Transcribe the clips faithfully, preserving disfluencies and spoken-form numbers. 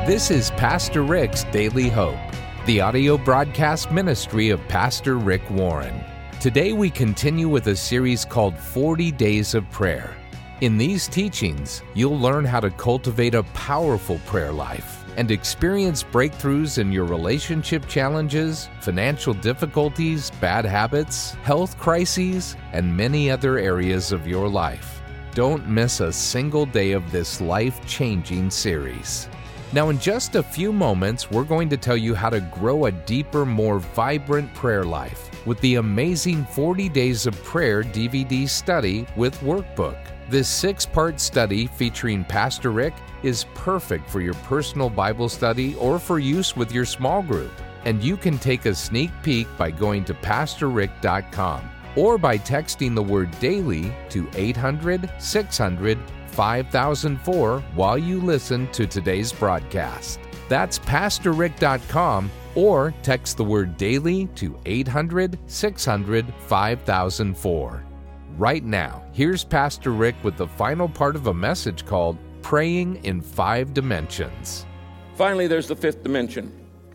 This is Pastor Rick's Daily Hope, the audio broadcast ministry of Pastor Rick Warren. Today we continue with a series called forty Days of Prayer. In these teachings, you'll learn how to cultivate a powerful prayer life and experience breakthroughs in your relationship challenges, financial difficulties, bad habits, health crises, and many other areas of your life. Don't miss a single day of this life-changing series. Now, in just a few moments, we're going to tell you how to grow a deeper, more vibrant prayer life with the amazing forty Days of Prayer D V D study with workbook. This six-part study featuring Pastor Rick is perfect for your personal Bible study or for use with your small group. And you can take a sneak peek by going to pastor rick dot com or by texting the word DAILY to eight hundred, six hundred, five thousand four while you listen to today's broadcast. That's pastor rick dot com or text the word DAILY to eight hundred, six hundred, five thousand four. Right now, here's Pastor Rick with the final part of a message called Praying in Five Dimensions. Finally, there's the fifth dimension.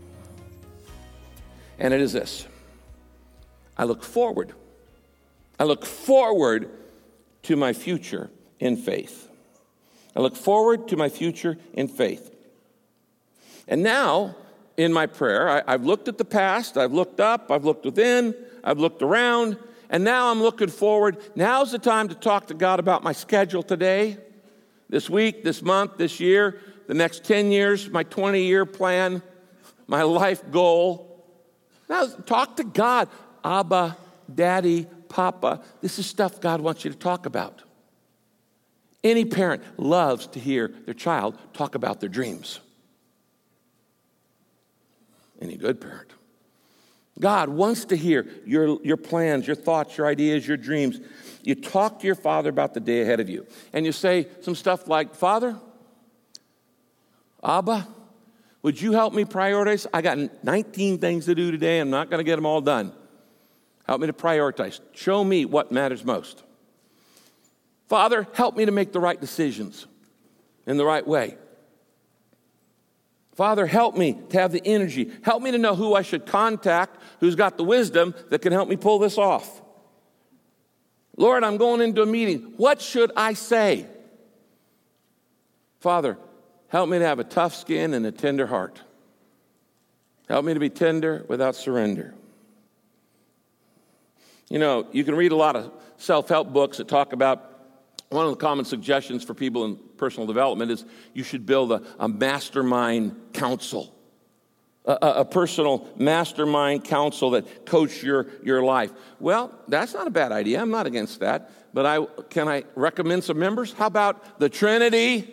And it is this. I look forward. I look forward to my future in faith. I look forward to my future in faith. And now, in my prayer, I, I've looked at the past, I've looked up, I've looked within, I've looked around, and now I'm looking forward. Now's the time to talk to God about my schedule today, this week, this month, this year, the next ten years, my twenty-year plan, my life goal. Now, talk to God. Abba, Daddy, Papa. This is stuff God wants you to talk about. Any parent loves to hear their child talk about their dreams. Any good parent. God wants to hear your, your plans, your thoughts, your ideas, your dreams. You talk to your Father about the day ahead of you. And you say some stuff like, Father, Abba, would you help me prioritize? I got nineteen things to do today. I'm not going to get them all done. Help me to prioritize. Show me what matters most. Father, help me to make the right decisions in the right way. Father, help me to have the energy. Help me to know who I should contact, who's got the wisdom that can help me pull this off. Lord, I'm going into a meeting. What should I say? Father, help me to have a tough skin and a tender heart. Help me to be tender without surrender. You know, you can read a lot of self-help books that talk about one of the common suggestions for people in personal development is you should build a, a mastermind council, a, a, a personal mastermind council that coach your, your life. Well, that's not a bad idea. I'm not against that. But I can I recommend some members? How about the Trinity?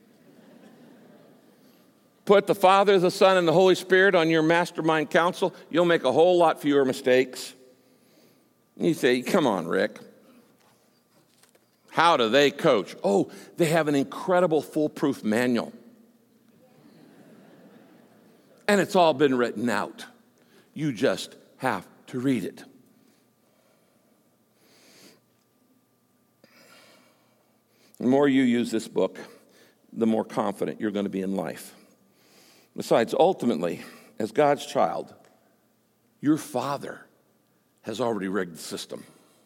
Put the Father, the Son, and the Holy Spirit on your mastermind council. You'll make a whole lot fewer mistakes. You say, come on, Rick. How do they coach? Oh, they have an incredible foolproof manual. And it's all been written out. You just have to read it. The more you use this book, the more confident you're going to be in life. Besides, ultimately, as God's child, your Father has already rigged the system.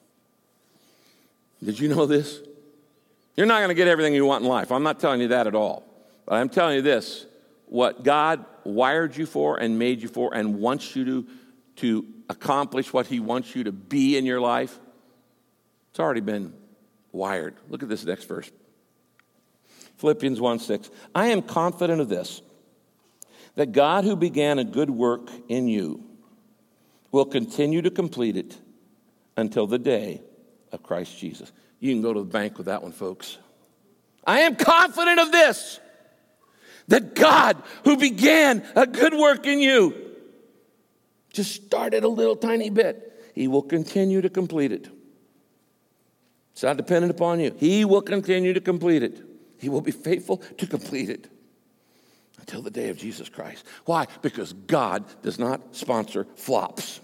Did you know this? You're not going to get everything you want in life. I'm not telling you that at all. But I'm telling you this. What God wired you for and made you for and wants you to, to accomplish what he wants you to be in your life, it's already been wired. Look at this next verse. Philippians one six. I am confident of this, that God who began a good work in you will continue to complete it until the day of Christ Jesus. You can go to the bank with that one, folks. I am confident of this, that God who began a good work in you, just started a little tiny bit, he will continue to complete it. It's not dependent upon you. He will continue to complete it. He will be faithful to complete it until the day of Jesus Christ. Why? Because God does not sponsor flops.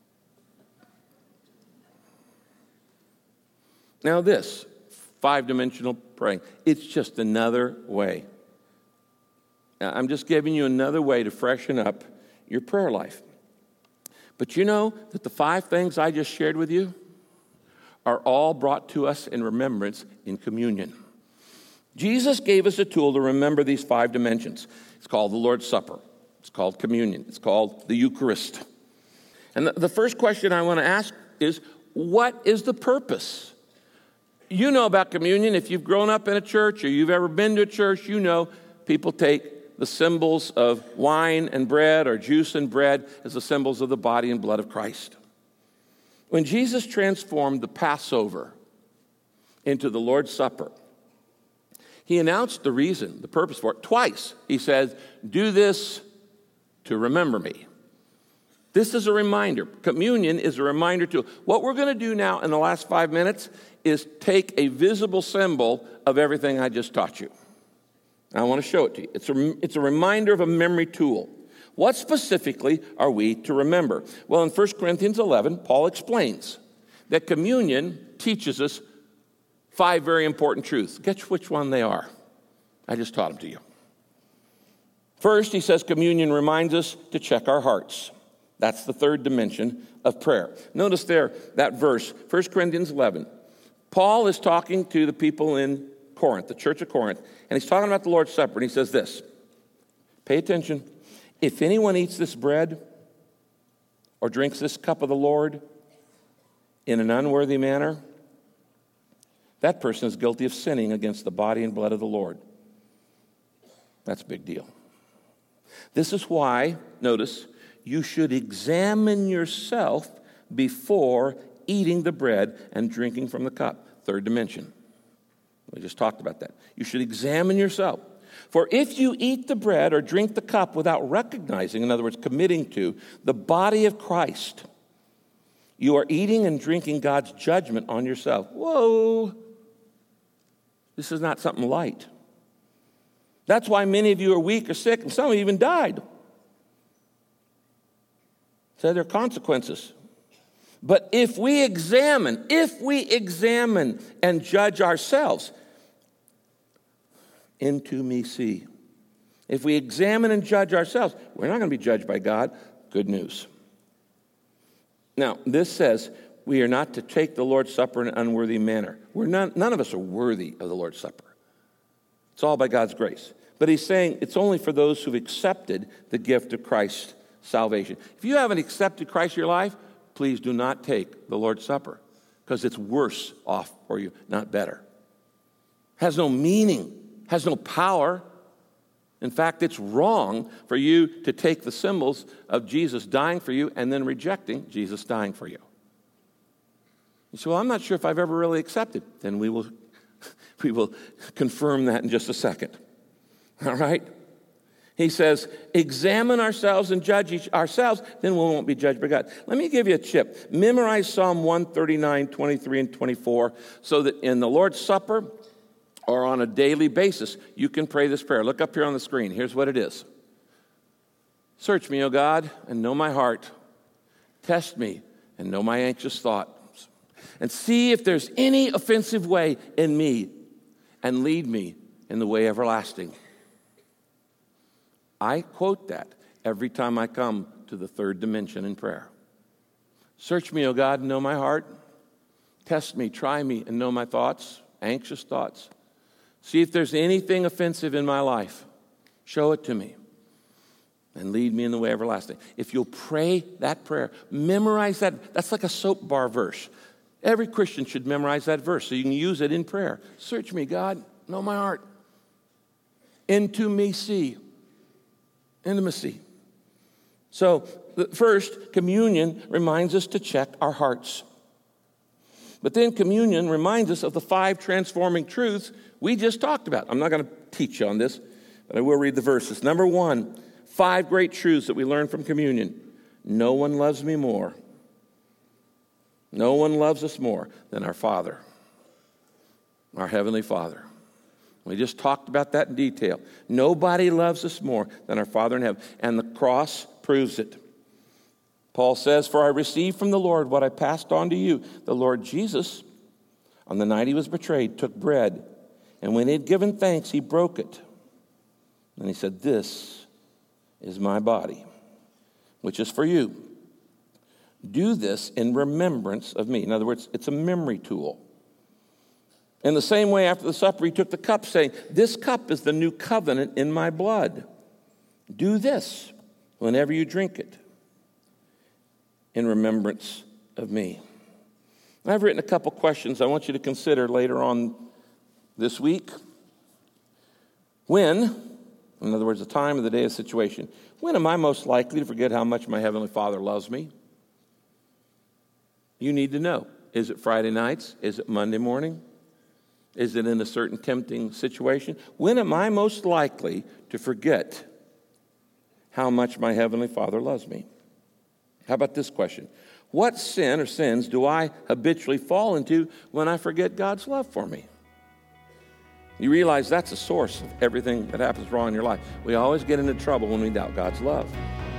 Now this, five-dimensional praying, it's just another way I'm just giving you another way to freshen up your prayer life. But you know that the five things I just shared with you are all brought to us in remembrance in communion. Jesus gave us a tool to remember these five dimensions. It's called the Lord's Supper. It's called communion. It's called the Eucharist. And the, the first question I want to ask is, what is the purpose? You know about communion. If you've grown up in a church or you've ever been to a church, you know people take the symbols of wine and bread or juice and bread as the symbols of the body and blood of Christ. When Jesus transformed the Passover into the Lord's Supper, he announced the reason, the purpose for it, twice. He says, do this to remember me. This is a reminder. Communion is a reminder too. What we're going to do now in the last five minutes is take a visible symbol of everything I just taught you. I want to show it to you. It's a, it's a reminder of a memory tool. What specifically are we to remember? Well, in First Corinthians eleven, Paul explains that communion teaches us five very important truths. Guess which one they are? I just taught them to you. First, he says communion reminds us to check our hearts. That's the third dimension of prayer. Notice there, that verse, First Corinthians eleven. Paul is talking to the people in Corinth, the church of Corinth, and he's talking about the Lord's Supper, and he says this. Pay attention. If anyone eats this bread or drinks this cup of the Lord in an unworthy manner, that person is guilty of sinning against the body and blood of the Lord. That's a big deal. This is why, notice, you should examine yourself before eating the bread and drinking from the cup. Third dimension. We just talked about that. You should examine yourself. For if you eat the bread or drink the cup without recognizing, in other words, committing to, the body of Christ, you are eating and drinking God's judgment on yourself. Whoa! This is not something light. That's why many of you are weak or sick, and some of you even died. So there are consequences. But if we examine, if we examine and judge ourselves, into me see. If we examine and judge ourselves, we're not going to be judged by God. Good news. Now, this says we are not to take the Lord's Supper in an unworthy manner. We're not, none of us are worthy of the Lord's Supper. It's all by God's grace. But he's saying it's only for those who've accepted the gift of Christ's salvation. If you haven't accepted Christ in your life, please do not take the Lord's Supper, because it's worse off for you, not better. Has no meaning, has no power. In fact, it's wrong for you to take the symbols of Jesus dying for you and then rejecting Jesus dying for you. You say, well, I'm not sure if I've ever really accepted. Then we will, we will confirm that in just a second. All right? He says, examine ourselves and judge each ourselves, then we won't be judged by God. Let me give you a tip. Memorize Psalm one thirty-nine, twenty-three, and twenty-four, so that in the Lord's Supper or on a daily basis, you can pray this prayer. Look up here on the screen. Here's what it is. Search me, O God, and know my heart. Test me and know my anxious thoughts. And see if there's any offensive way in me, and lead me in the way everlasting. I quote that every time I come to the third dimension in prayer. Search me, O God, and know my heart. Test me, try me, and know my thoughts, anxious thoughts. See if there's anything offensive in my life. Show it to me. And lead me in the way everlasting. If you'll pray that prayer, memorize that. That's like a soap bar verse. Every Christian should memorize that verse so you can use it in prayer. Search me, God, know my heart. Into me see. Intimacy. So, first, communion reminds us to check our hearts. But then communion reminds us of the five transforming truths we just talked about. I'm not going to teach you on this, but I will read the verses. Number one, five great truths that we learn from communion. No one loves me more. No one loves us more than our Father, our Heavenly Father. We just talked about that in detail. Nobody loves us more than our Father in heaven, and the cross proves it. Paul says, for I received from the Lord what I passed on to you. The Lord Jesus, on the night he was betrayed, took bread, and when he had given thanks, he broke it. And he said, this is my body, which is for you. Do this in remembrance of me. In other words, it's a memory tool. In the same way, after the supper, he took the cup, saying, this cup is the new covenant in my blood. Do this whenever you drink it in remembrance of me. I've written a couple questions I want you to consider later on this week. When, in other words, the time of the day of situation, when am I most likely to forget how much my Heavenly Father loves me? You need to know. Is it Friday nights? Is it Monday morning? Is it in a certain tempting situation? When am I most likely to forget how much my Heavenly Father loves me? How about this question? What sin or sins do I habitually fall into when I forget God's love for me? You realize that's the source of everything that happens wrong in your life. We always get into trouble when we doubt God's love.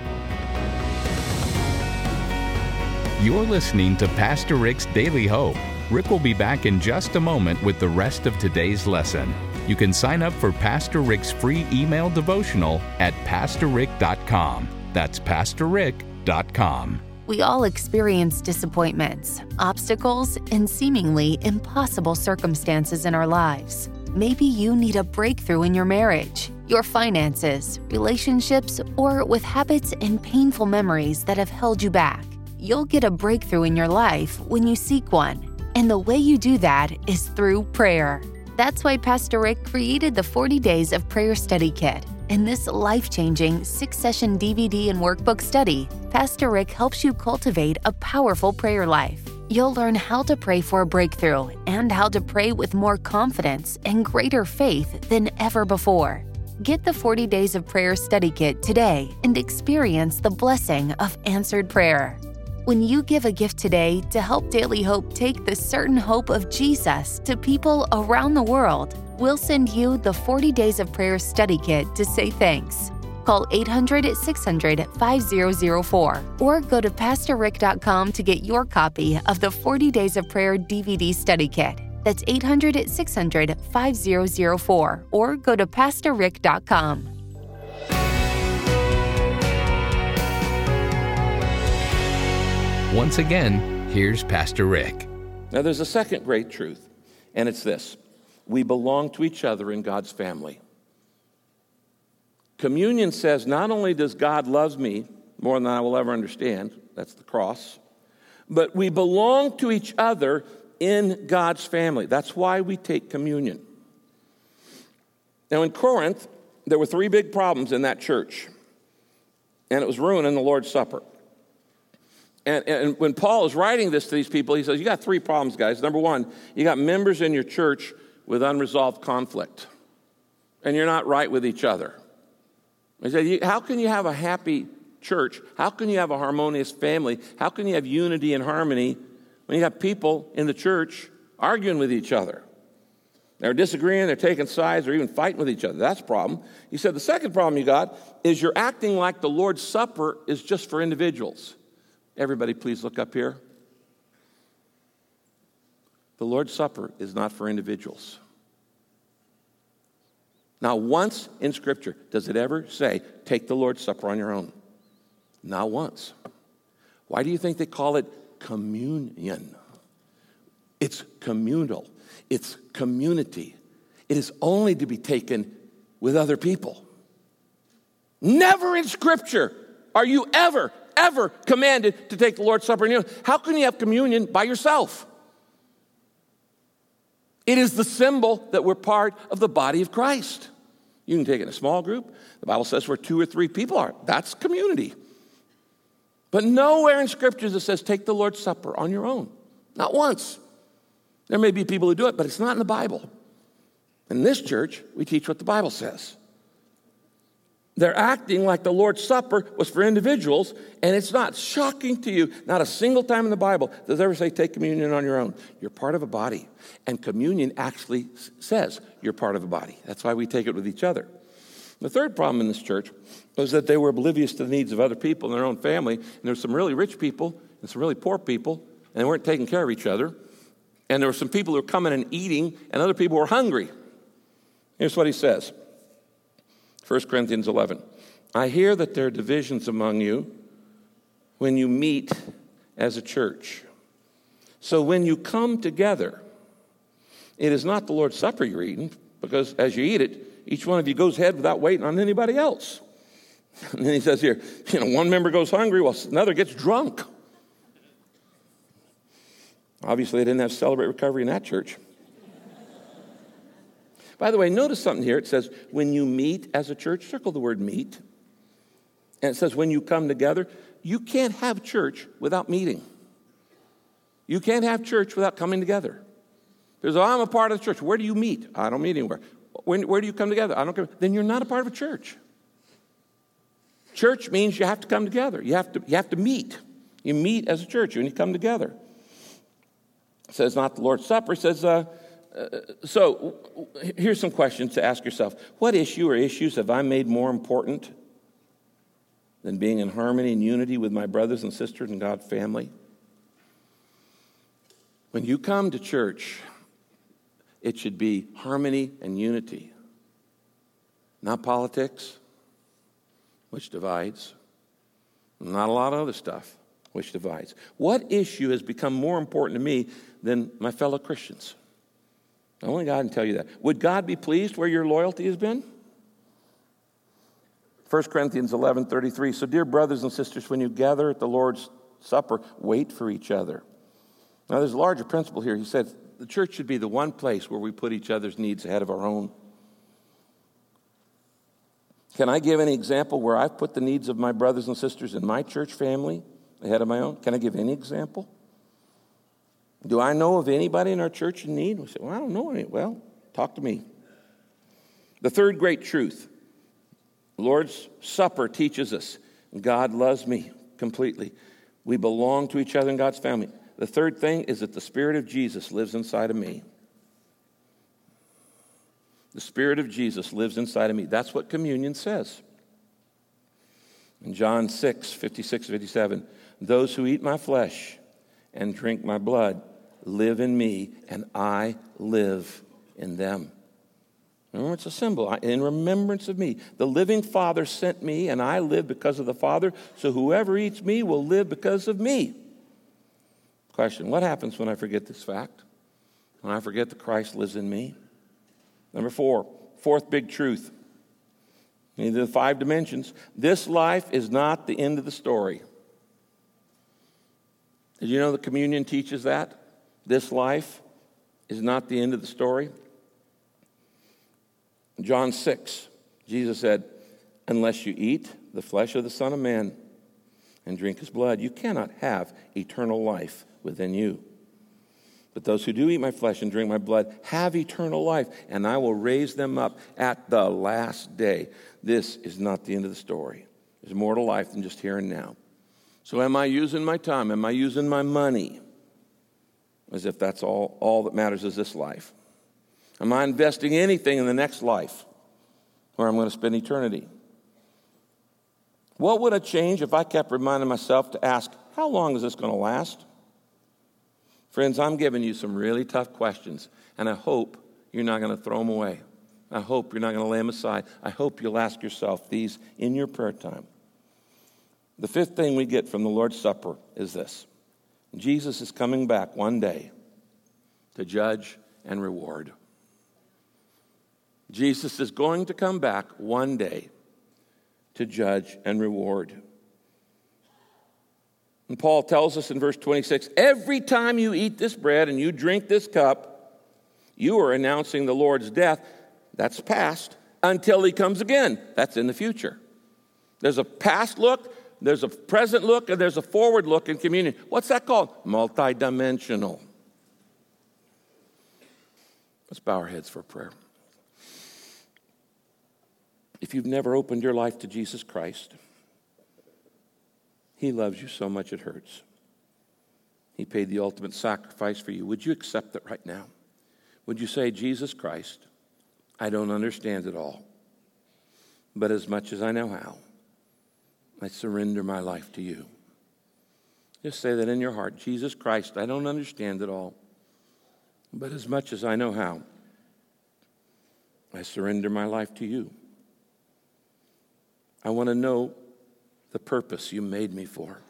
You're listening to Pastor Rick's Daily Hope. Rick will be back in just a moment with the rest of today's lesson. You can sign up for Pastor Rick's free email devotional at pastor rick dot com. That's pastor rick dot com. We all experience disappointments, obstacles, and seemingly impossible circumstances in our lives. Maybe you need a breakthrough in your marriage, your finances, relationships, or with habits and painful memories that have held you back. You'll get a breakthrough in your life when you seek one. And the way you do that is through prayer. That's why Pastor Rick created the forty Days of Prayer Study Kit. In this life-changing six-session D V D and workbook study, Pastor Rick helps you cultivate a powerful prayer life. You'll learn how to pray for a breakthrough and how to pray with more confidence and greater faith than ever before. Get the forty Days of Prayer Study Kit today and experience the blessing of answered prayer. When you give a gift today to help Daily Hope take the certain hope of Jesus to people around the world, we'll send you the forty Days of Prayer Study Kit to say thanks. Call eight hundred, six hundred, five zero zero four or go to pastor rick dot com to get your copy of the forty Days of Prayer D V D Study Kit. That's eight hundred, six hundred, five zero zero four or go to pastor rick dot com. Once again, here's Pastor Rick. Now, there's a second great truth, and it's this. We belong to each other in God's family. Communion says not only does God love me more than I will ever understand, that's the cross, but we belong to each other in God's family. That's why we take communion. Now, in Corinth, there were three big problems in that church, and it was ruining the Lord's Supper. And, and when Paul is writing this to these people, he says, you got three problems, guys. Number one, you got members in your church with unresolved conflict, and you're not right with each other. He said, how can you have a happy church? How can you have a harmonious family? How can you have unity and harmony when you have people in the church arguing with each other? They're disagreeing, they're taking sides, or even fighting with each other. That's a problem. He said, the second problem you got is you're acting like the Lord's Supper is just for individuals. Everybody, please look up here. The Lord's Supper is not for individuals. Now, once in Scripture, does it ever say, take the Lord's Supper on your own? Not once. Why do you think they call it communion? It's communal. It's community. It is only to be taken with other people. Never in Scripture are you ever, ever commanded to take the Lord's Supper on your own. How can you have communion by yourself? It is the symbol that we're part of the body of Christ. You can take it in a small group. The Bible says where two or three people are. That's community. But nowhere in Scriptures it says take the Lord's Supper on your own. Not once. There may be people who do it, but it's not in the Bible. In this church, we teach what the Bible says. They're acting like the Lord's Supper was for individuals, and it's not. Shocking to you, not a single time in the Bible does it ever say take communion on your own. You're part of a body, and communion actually says you're part of a body. That's why we take it with each other. The third problem in this church was that they were oblivious to the needs of other people in their own family, and there were some really rich people and some really poor people, and they weren't taking care of each other, and there were some people who were coming and eating, and other people were hungry. Here's what he says. First Corinthians eleven. I hear that there are divisions among you when you meet as a church. So when you come together, it is not the Lord's Supper you're eating, because as you eat it, each one of you goes ahead without waiting on anybody else. And then he says here, you know, one member goes hungry while another gets drunk. Obviously, they didn't have Celebrate Recovery in that church. By the way, notice something here. It says, when you meet as a church, circle the word meet. And it says, when you come together, you can't have church without meeting. You can't have church without coming together. Because oh, I'm a part of the church. Where do you meet? I don't meet anywhere. When, where do you come together? I don't come. Then you're not a part of a church. Church means you have to come together. You have to, you have to meet. You meet as a church when you come together. It says not the Lord's Supper. It says, uh, uh, so here's some questions to ask yourself. What issue or issues have I made more important than being in harmony and unity with my brothers and sisters in God's family? When you come to church, it should be harmony and unity, not politics, which divides, not a lot of other stuff, which divides. What issue has become more important to me than my fellow Christians? Only God can tell you that. Would God be pleased where your loyalty has been? First Corinthians eleven thirty-three. So, dear brothers and sisters, when you gather at the Lord's Supper, wait for each other. Now, there's a larger principle here. He said the church should be the one place where we put each other's needs ahead of our own. Can I give any example where I've put the needs of my brothers and sisters in my church family ahead of my own? Can I give any example? Do I know of anybody in our church in need? We say, well, I don't know any. Well, talk to me. The third great truth, the Lord's Supper teaches us God loves me completely. We belong to each other in God's family. The third thing is that the Spirit of Jesus lives inside of me. The Spirit of Jesus lives inside of me. That's what communion says. In John six, fifty-six, fifty-seven, those who eat my flesh and drink my blood live in me, and I live in them. Remember, it's a symbol. In remembrance of me. The living Father sent me, and I live because of the Father, so whoever eats me will live because of me. Question, what happens when I forget this fact? When I forget that Christ lives in me? Number four, fourth big truth. These are the five dimensions. This life is not the end of the story. Did you know the communion teaches that? This life is not the end of the story. In John six, Jesus said, unless you eat the flesh of the Son of Man and drink his blood, you cannot have eternal life within you. But those who do eat my flesh and drink my blood have eternal life, and I will raise them up at the last day. This is not the end of the story. There's more to life than just here and now. So am I using my time? Am I using my money as if that's all, all that matters is this life? Am I investing anything in the next life where I'm going to spend eternity? What would it change if I kept reminding myself to ask, how long is this going to last? Friends, I'm giving you some really tough questions, and I hope you're not going to throw them away. I hope you're not going to lay them aside. I hope you'll ask yourself these in your prayer time. The fifth thing we get from the Lord's Supper is this. Jesus is coming back one day to judge and reward. Jesus is going to come back one day to judge and reward. And Paul tells us in verse twenty-six, every time you eat this bread and you drink this cup, you are announcing the Lord's death, that's past, until he comes again. That's in the future. There's a past look, there's a present look, and there's a forward look in communion. What's that called? Multidimensional. Let's bow our heads for prayer. If you've never opened your life to Jesus Christ, he loves you so much it hurts. He paid the ultimate sacrifice for you. Would you accept it right now? Would you say, Jesus Christ, I don't understand it all, but as much as I know how, I surrender my life to you. Just say that in your heart. Jesus Christ, I don't understand it all, but as much as I know how, I surrender my life to you. I want to know the purpose you made me for.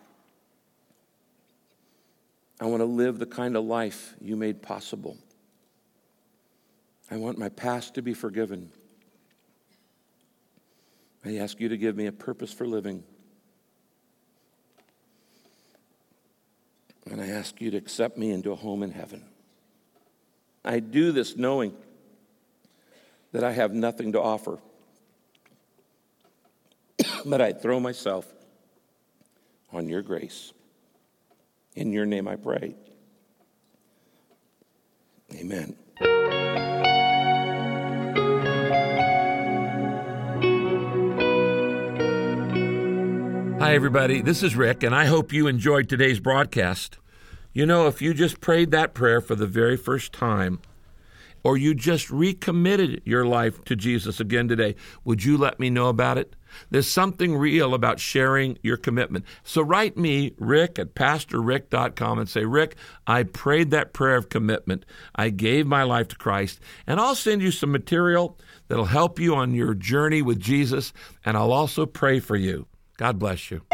I want to live the kind of life you made possible. I want my past to be forgiven. I ask you to give me a purpose for living. And I ask you to accept me into a home in heaven. I do this knowing that I have nothing to offer, but I throw myself on your grace. In your name I pray. Amen. Hi, everybody. This is Rick, and I hope you enjoyed today's broadcast. You know, if you just prayed that prayer for the very first time, or you just recommitted your life to Jesus again today, would you let me know about it? There's something real about sharing your commitment. So write me, Rick, at pastor rick dot com and say, Rick, I prayed that prayer of commitment. I gave my life to Christ, and I'll send you some material that'll help you on your journey with Jesus, and I'll also pray for you. God bless you.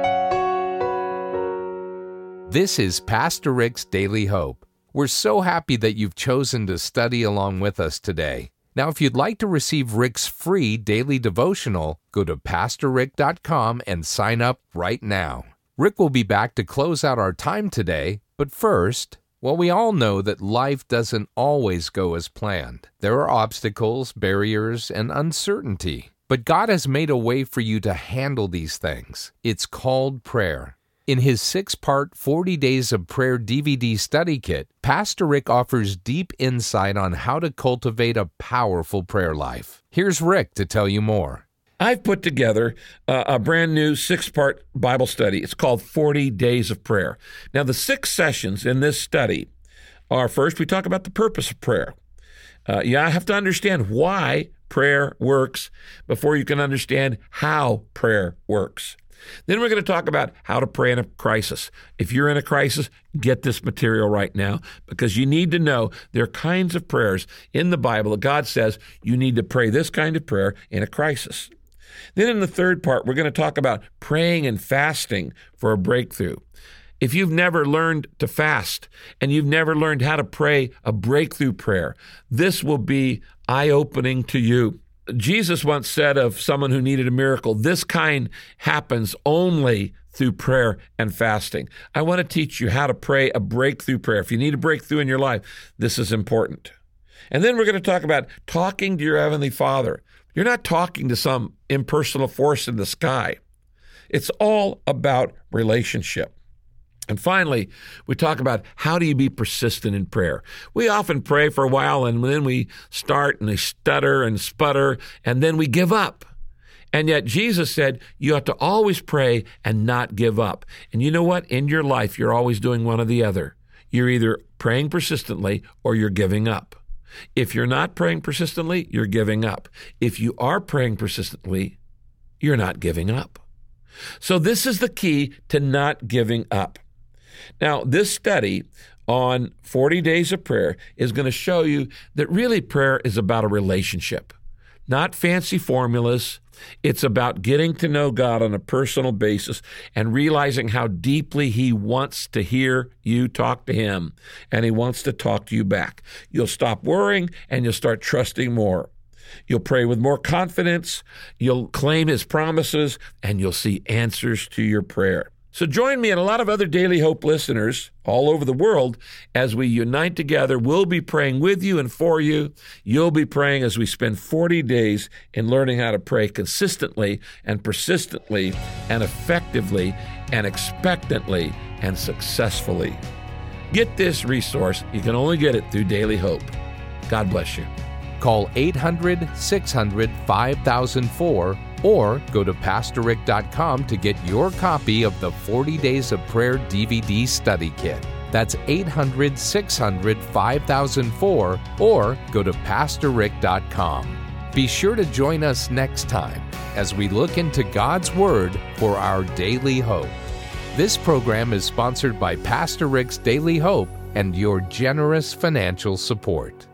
This is Pastor Rick's Daily Hope. We're so happy that you've chosen to study along with us today. Now, if you'd like to receive Rick's free daily devotional, go to pastor rick dot com and sign up right now. Rick will be back to close out our time today, but first, well, we all know that life doesn't always go as planned. There are obstacles, barriers, and uncertainty. But God has made a way for you to handle these things. It's called prayer. In his six-part forty Days of Prayer D V D study kit, Pastor Rick offers deep insight on how to cultivate a powerful prayer life. Here's Rick to tell you more. I've put together uh, a brand new six-part Bible study. It's called forty Days of Prayer. Now, the six sessions in this study are, first, we talk about the purpose of prayer. Uh, you have to understand why prayer works before you can understand how prayer works. Then we're going to talk about how to pray in a crisis. If you're in a crisis, get this material right now, because you need to know there are kinds of prayers in the Bible that God says you need to pray this kind of prayer in a crisis. Then in the third part, we're going to talk about praying and fasting for a breakthrough. If you've never learned to fast and you've never learned how to pray a breakthrough prayer, this will be eye-opening to you. Jesus once said of someone who needed a miracle, this kind happens only through prayer and fasting. I want to teach you how to pray a breakthrough prayer. If you need a breakthrough in your life, this is important. And then we're going to talk about talking to your Heavenly Father. You're not talking to some impersonal force in the sky. It's all about relationship. And finally, we talk about how do you be persistent in prayer. We often pray for a while, and then we start and we stutter and sputter, and then we give up. And yet Jesus said you have to always pray and not give up. And you know what? In your life, you're always doing one or the other. You're either praying persistently or you're giving up. If you're not praying persistently, you're giving up. If you are praying persistently, you're not giving up. So this is the key to not giving up. Now, this study on forty Days of Prayer is going to show you that really prayer is about a relationship, not fancy formulas. It's about getting to know God on a personal basis and realizing how deeply He wants to hear you talk to Him, and He wants to talk to you back. You'll stop worrying and you'll start trusting more. You'll pray with more confidence, you'll claim His promises, and you'll see answers to your prayer. So join me and a lot of other Daily Hope listeners all over the world as we unite together. We'll be praying with you and for you. You'll be praying as we spend forty days in learning how to pray consistently and persistently and effectively and expectantly and successfully. Get this resource. You can only get it through Daily Hope. God bless you. Call eight hundred, six hundred, five thousand four or go to pastor rick dot com to get your copy of the forty Days of Prayer D V D study kit. That's eight hundred, six hundred, five thousand four or go to pastor rick dot com. Be sure to join us next time as we look into God's Word for our daily hope. This program is sponsored by Pastor Rick's Daily Hope and your generous financial support.